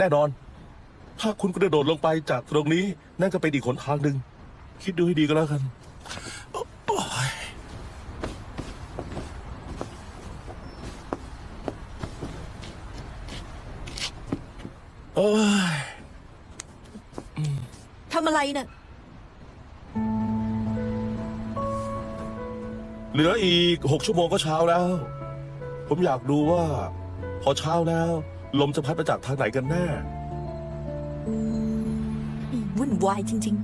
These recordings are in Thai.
แน่นอนถ้าคุณกระโดดลงไปจากตรงนี้นั่นก็เป็นอีกหนทางหนึ่งคิดดูให้ดีก็แล้วกันทำอะไรน่ะเหลืออีก6 ชั่วโมงก็เช้าแล้วผมอยากดูว่าพอเช้าแล้วลมจะพัดมาจากทางไหนกันแน่วุ่นวายจริง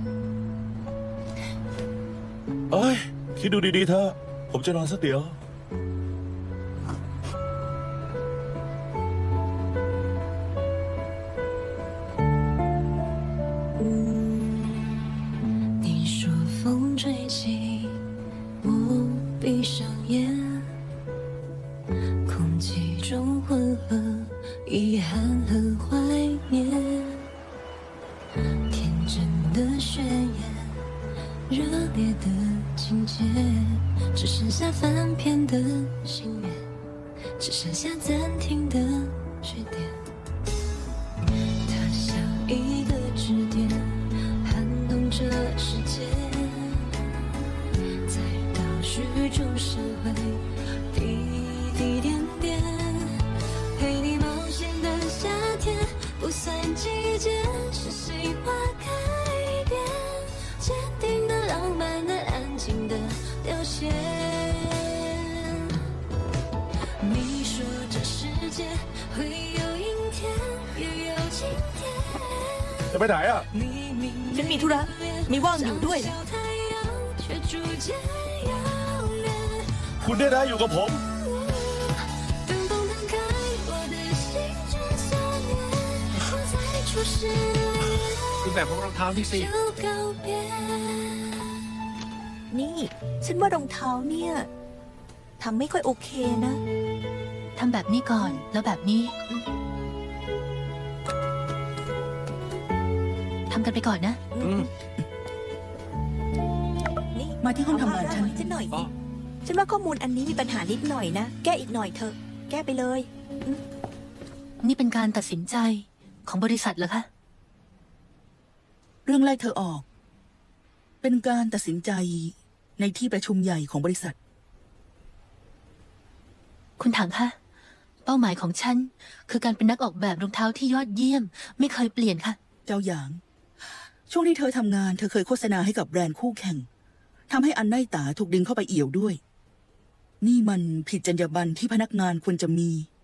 เอ้ยคิดดูดีๆเถอะผมจะนอนสักเดี๋ยว闭上眼，空气中混合遗憾和怀念，天真的宣言，热烈的情节，只剩下翻篇的心愿，只剩下暂停的句点。它像一个支点，撼动这世界。雨中闪回，滴滴点点，陪你冒险的夏天，不算季节，是心花开遍，坚定的、浪漫的、安静的流线。你说这世界会有阴天，也有晴天。 จะไปไหนอ่ะฉันมีธุระไม่ว่างอยู่ด้วยคุณได้อยู่กับผมคุณแบบพวกรองเท้าที่สินี่ฉันว่ารองเท้าเนี่ยทำไม่ค่อยโอเคนะทำแบบนี้ก่อนแล้วแบบนี้ทำกันไปก่อนนะนี่มาที่ห้องทำงานฉันหน่อยฉันว่าข้อมูลอันนี้มีปัญหานิดหน่อยนะแก้อีกหน่อยเถอะแก้ไปเลยนี่เป็นการตัดสินใจของบริษัทเหรอคะเรื่องไล่เธอออกเป็นการตัดสินใจในที่ประชุมใหญ่ของบริษัทคุณถังคะเป้าหมายของฉันคือการเป็นนักออกแบบรองเท้าที่ยอดเยี่ยมไม่เคยเปลี่ยนค่ะเจ้าหยางช่วงที่เธอทำงานเธอเคยโฆษณาให้กับแบรนด์คู่แข่งทำให้อันไน่ตาถูกดึงเข้าไปเอี่ยวด้วยนี่มันผิดจรรยาบรรณที่พนักงานควรจะมี